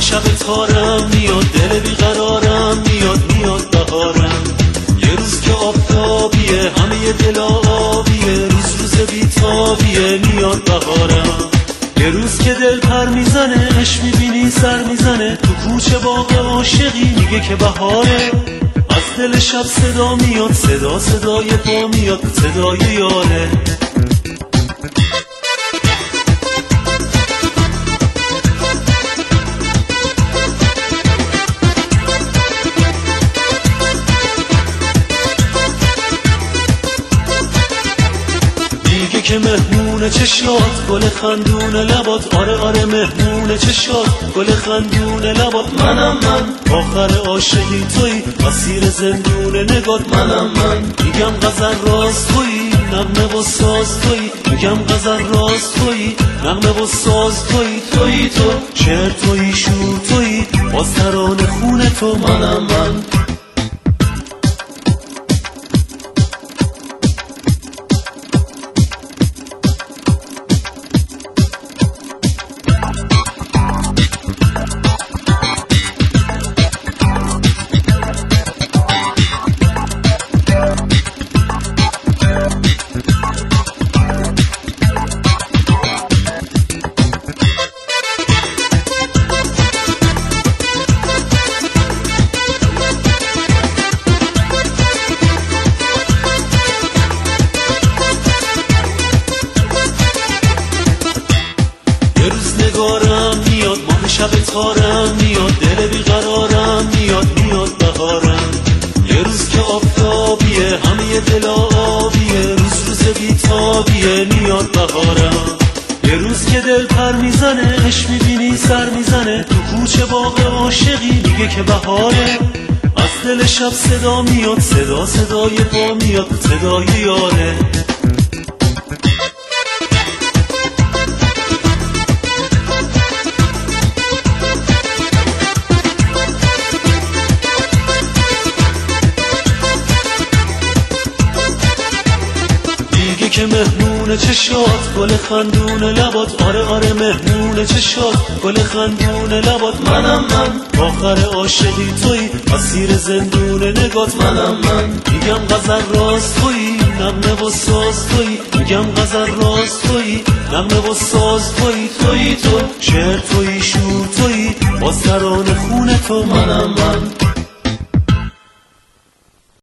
شب تارم میاد، دل بیقرارم میاد بهارم. یه روز که آفتابیه همه دل آبیه، روز بیتابیه میاد بهارم. یه روز که دل پر میزنه، عشق میبینی سر میزنه، تو کوچه باغ عاشقی میگه که بهاره. از دل شب صدا میاد، صدای پا میاد، صدای یاره. میگه که مهمون چشات، گل خندون لبات، آره مهمون چشات، گل خندون لبات. منم من آخر عاشقی تویی، اسیر زندون نگات. منم من میگم غزل راست تویی، نغمه و ساز تویی. میگم غزل راست تویی، نغمه و ساز تویی تو. شعر تویی، شور تویی، باز ترانه خون تو. منم من نگارم میاد، ماه شب تارم میاد، دل بیقرارم میاد بهارم. یه روز که آفتابیه همه دل آبیه، روز بیتابیه میاد بهارم. یه روز که دل پر میزنه، عشق میبینی سر میزنه، تو کوچه باغ عاشقی میگه که بهاره. از دل شب صدا میاد، صدای پا میاد، صدای یاره. که مهمون چشات، گل خندون لبات، آره مهمون چشات، گل خندون لبات. منم من آخر عاشقی تویی، اسیر زندون نگات. منم من میگم غزل راست تویی، نغمه و ساز تویی. میگم غزل راست تویی، نغمه و ساز تویی تو. شعر تویی، شور تویی، باز ترانه خون تو. منم من